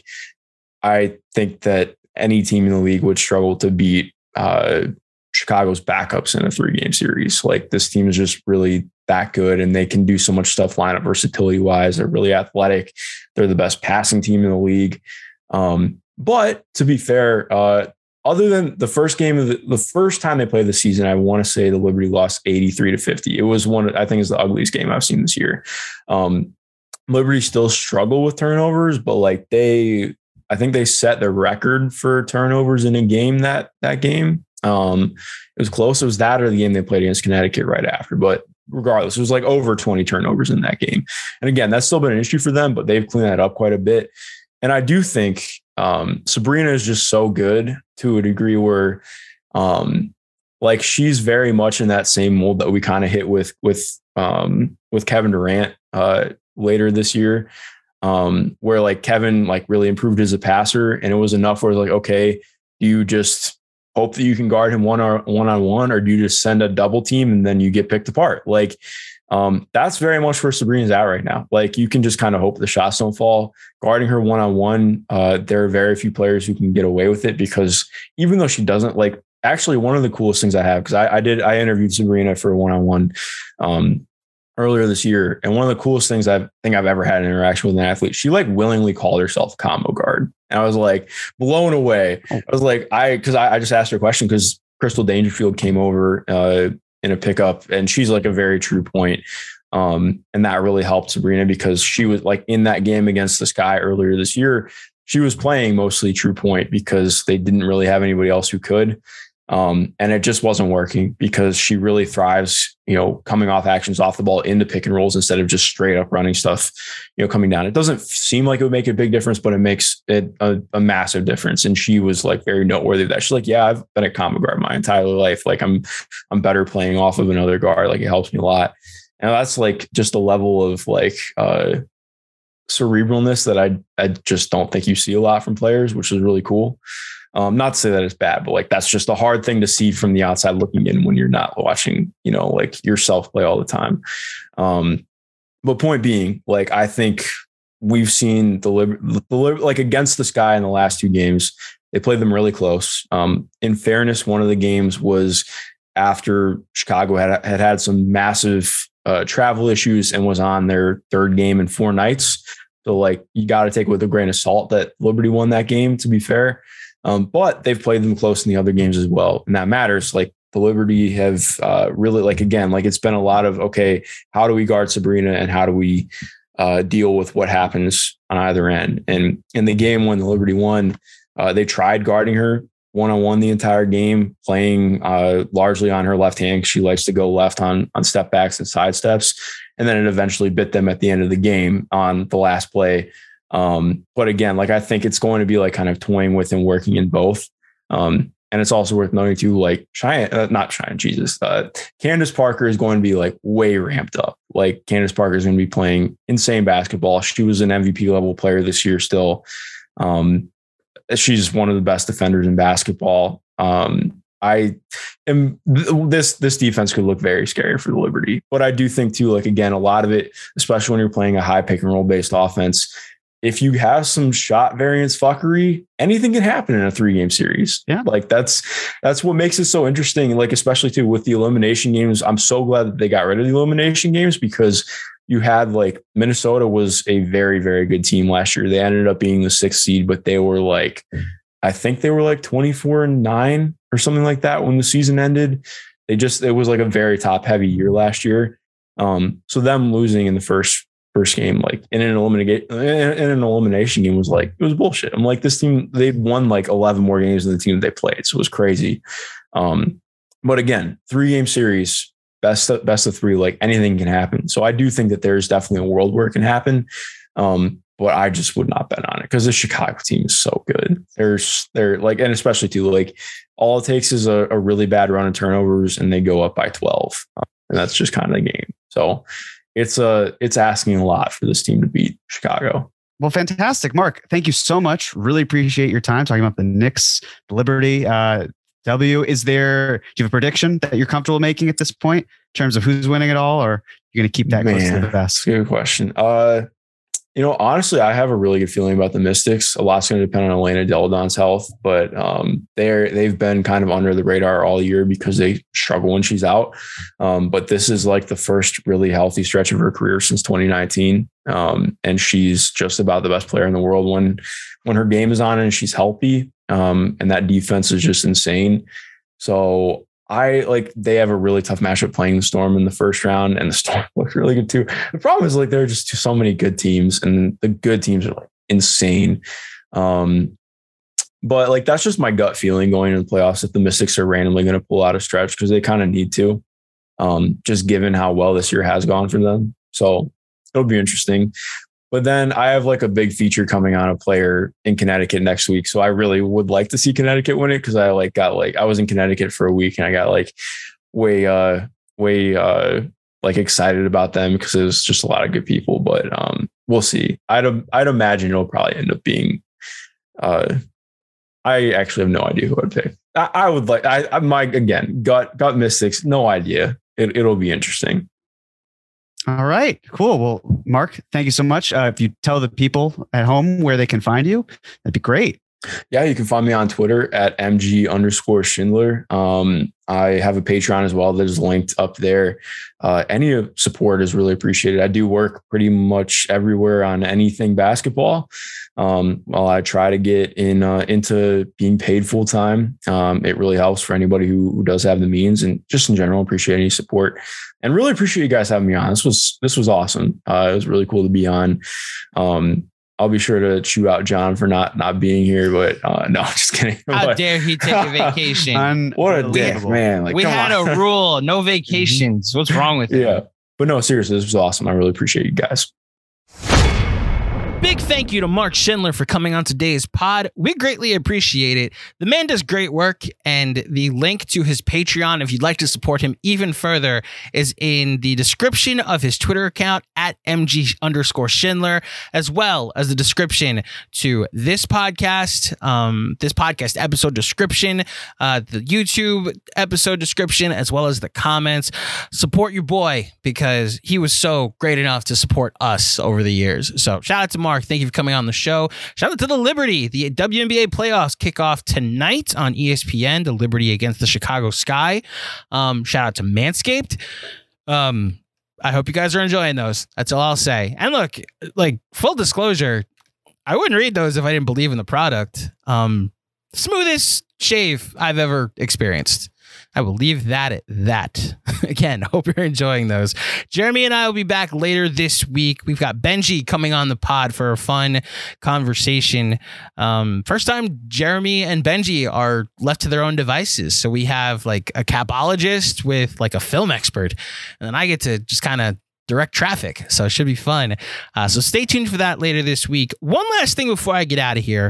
I think that any team in the league would struggle to beat uh, Chicago's backups in a three game series. Like this team is just really that good and they can do so much stuff lineup versatility wise. They're really athletic. They're the best passing team in the league. Um, But to be fair, uh, other than the first game of the, the first time they played the season, I want to say the Liberty lost eighty-three to fifty. It was one, I think it's the ugliest game I've seen this year. Um, Liberty still struggle with turnovers, but like they, I think they set the record for turnovers in a game that, that game. Um, it was close. It was that or the game they played against Connecticut right after, but regardless, it was like over twenty turnovers in that game. And again, that's still been an issue for them, but they've cleaned that up quite a bit. And I do think um, Sabrina is just so good to a degree where um, like she's very much in that same mold that we kind of hit with, with, um, with Kevin Durant uh, later this year, um, where like Kevin like really improved as a passer. And it was enough where it's like, okay, do you just hope that you can guard him one or one on one, or do you just send a double team and then you get picked apart? Like, Um, that's very much where Sabrina's at right now. Like you can just kind of hope the shots don't fall. Guarding her one-on-one, uh, there are very few players who can get away with it because even though she doesn't like, actually one of the coolest things I have, because I, I did, I interviewed Sabrina for a one-on-one um, earlier this year. And one of the coolest things I think I've ever had an interaction with an athlete, she like willingly called herself a combo guard. And I was like blown away. I was like, I, cause I, I just asked her a question because Crystal Dangerfield came over, uh, in a pickup and she's like a very true point. Um, and that really helped Sabrina because she was like in that game against the Sky earlier this year, she was playing mostly true point because they didn't really have anybody else who could. Um, and it just wasn't working because she really thrives, you know, coming off actions off the ball into pick and rolls instead of just straight up running stuff, you know, coming down. It doesn't seem like it would make a big difference, but it makes it a, a massive difference. And she was like very noteworthy of that. She's like, yeah, I've been a combo guard my entire life. Like I'm, I'm better playing off of another guard. Like it helps me a lot. And that's like just a level of like, uh, cerebralness that I, I just don't think you see a lot from players, which is really cool. Um, not to say that it's bad, but like, that's just a hard thing to see from the outside looking in when you're not watching, you know, like yourself play all the time. Um, but point being, like, I think we've seen the, the like against the Sky in the last two games, they played them really close. Um, in fairness, one of the games was after Chicago had had, had some massive uh, travel issues and was on their third game in four nights. So like, you got to take it with a grain of salt that Liberty won that game, to be fair. Um, but they've played them close in the other games as well. And that matters. Like the Liberty have uh, really like, again, like it's been a lot of, okay, how do we guard Sabrina and how do we uh, deal with what happens on either end? And in the game when the Liberty won, uh, they tried guarding her one-on-one the entire game, playing uh, largely on her left hand. She likes to go left on, on step backs and side steps. And then it eventually bit them at the end of the game on the last play. Um, but again, like I think it's going to be like kind of toying with and working in both. Um, and it's also worth noting too, like Cheyenne, uh, not Cheyenne, Jesus, uh, Candace Parker is going to be like way ramped up. Like Candace Parker is going to be playing insane basketball. She was an M V P level player this year still. Um, she's one of the best defenders in basketball. Um, I am this, this defense could look very scary for the Liberty, but I do think too, like, again, a lot of it, especially when you're playing a high pick and roll based offense, if you have some shot variance fuckery, anything can happen in a three game series. Yeah. Like that's, that's what makes it so interesting. Like, especially too with the elimination games, I'm so glad that they got rid of the elimination games because you had like Minnesota was a very, very good team last year. They ended up being the sixth seed, but they were like, I think they were like twenty-four and nine or something like that when the season ended. They just, it was like a very top heavy year last year. Um, so them losing in the first First game, like in an elimination in an elimination game, was like it was bullshit. I'm like, this team, they'd won like eleven more games than the team they played, so it was crazy. Um, but again, three game series, best of, best of three, like anything can happen. So I do think that there's definitely a world where it can happen. Um, but I just would not bet on it because the Chicago team is so good. There's they're like, and especially too, like all it takes is a, a really bad run of turnovers and they go up by twelve, um, and that's just kind of the game. So. It's a, it's asking a lot for this team to beat Chicago. Well, fantastic. Mark, thank you so much. Really appreciate your time talking about the Knicks, the Liberty. Uh, W, is there, do you have a prediction that you're comfortable making at this point in terms of who's winning it all, or you're going to keep that Man, close to the vest? Good question. Uh, you know, honestly, I have a really good feeling about the Mystics. A lot's going to depend on Elena Deladon's health, but um, they're they've been kind of under the radar all year because they struggle when she's out. Um, but this is like the first really healthy stretch of her career since twenty nineteen, um, and she's just about the best player in the world when when her game is on and she's healthy. Um, and that defense is just insane. So I like they have a really tough matchup playing the Storm in the first round, and the Storm looks really good too. The problem is like there are just so many good teams, and the good teams are like insane. Um, but like that's just my gut feeling going into the playoffs that the Mystics are randomly going to pull out a stretch because they kind of need to, um, just given how well this year has gone for them. So it'll be interesting. But then I have like a big feature coming on a player in Connecticut next week. So I really would like to see Connecticut win it because I like got like I was in Connecticut for a week and I got like way uh way uh like excited about them because it was just a lot of good people. But um we'll see. I'd I'd imagine it'll probably end up being uh I actually have no idea who I'd pick. I, I would like I, I my again gut gut Mystics, no idea. It it'll be interesting. All right, cool. Well, Mark, thank you so much. Uh, if you tell the people at home where they can find you, that'd be great. Yeah, you can find me on Twitter at mg underscore Schindler. Um, I have a Patreon as well that is linked up there. Uh, any support is really appreciated. I do work pretty much everywhere on anything basketball. Um, while I try to get in uh, into being paid full time, um, it really helps for anybody who, who does have the means, and just in general, appreciate any support and really appreciate you guys having me on. This was this was awesome. Uh, it was really cool to be on. Um, I'll be sure to chew out John for not not being here. But uh, no, just kidding. How But- dare he take a vacation? What a dick, man! Like, we come had on. a rule, no vacations. What's wrong with it? Yeah, but no, seriously, this was awesome. I really appreciate you guys. Big thank you to Mark Schindler for coming on today's pod. We greatly appreciate it. The man does great work, and the link to his Patreon, if you'd like to support him even further, is in the description of his Twitter account at mg underscore Schindler, as well as the description to this podcast, um, this podcast episode description, uh, the YouTube episode description, as well as the comments. Support your boy, because he was so great enough to support us over the years. So shout out to Mark. Thank you for coming on the show. Shout out to the Liberty. The W N B A playoffs kick off tonight on E S P N. The Liberty against the Chicago Sky. Um, shout out to Manscaped. Um, I hope you guys are enjoying those. That's all I'll say. And look, like, full disclosure, I wouldn't read those if I didn't believe in the product. Um, smoothest shave I've ever experienced. I will leave that at that. Again, hope you're enjoying those. Jeremy and I will be back later this week. We've got Benji coming on the pod for a fun conversation. Um, first time Jeremy and Benji are left to their own devices. So we have like a capologist with like a film expert. And then I get to just kind of direct traffic. So it should be fun. Uh, so stay tuned for that later this week. One last thing before I get out of here.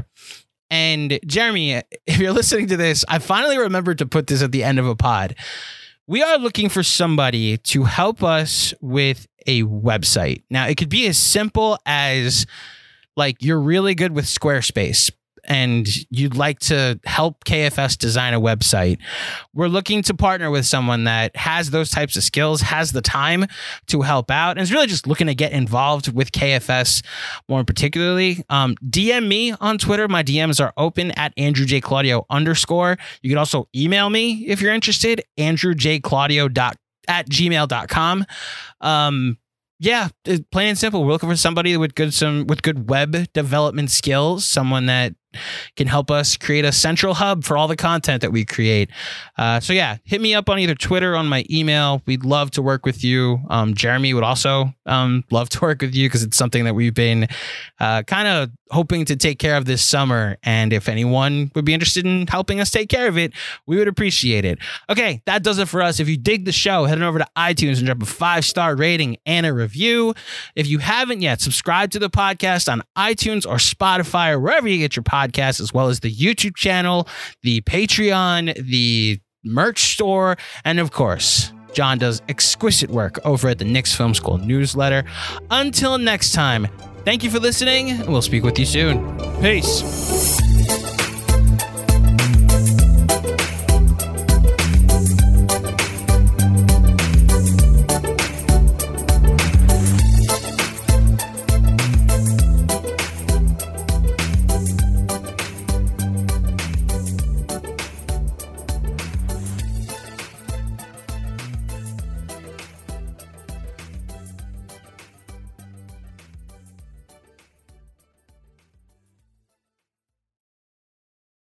And Jeremy, if you're listening to this, I finally remembered to put this at the end of a pod. We are looking for somebody to help us with a website. Now, it could be as simple as, like, you're really good with Squarespace and you'd like to help K F S design a website. We're looking to partner with someone that has those types of skills, has the time to help out, and is really just looking to get involved with K F S more particularly. Um, D M me on Twitter. My D Ms are open at Andrew J. Claudio underscore. You can also email me if you're interested, Andrew J. Claudio dot at gmail dot com. Um, Yeah, plain and simple. We're looking for somebody with good some with good web development skills, someone that can help us create a central hub for all the content that we create. Uh, so yeah, hit me up on either Twitter or on my email. We'd love to work with you. Um, Jeremy would also um, love to work with you because it's something that we've been uh, kind of hoping to take care of this summer. And if anyone would be interested in helping us take care of it, we would appreciate it. Okay, that does it for us. If you dig the show, head on over to iTunes and drop a five-star rating and a review. If you haven't yet, subscribe to the podcast on iTunes or Spotify or wherever you get your podcasts, as well as the YouTube channel, the Patreon, the merch store, and of course, John does exquisite work over at the Knicks Film School newsletter. Until next time, thank you for listening, and we'll speak with you soon. Peace.